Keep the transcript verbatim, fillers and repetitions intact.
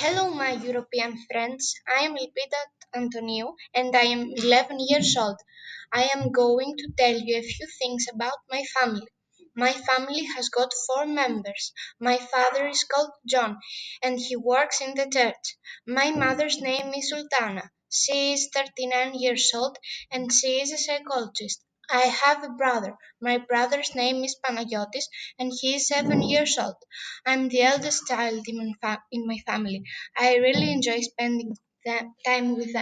Hello, my European friends. I am Elpida Antoniou and I am eleven years old. I am going to tell you a few things about my family. My family has got four members. My father is called John and he works in the church. My mother's name is Sultana. She is thirty-nine years old and she is a psychologist. I have a brother. My brother's name is Panagiotis and he is seven years old. I'm the eldest child in my, fa- in my family. I really enjoy spending that time with them.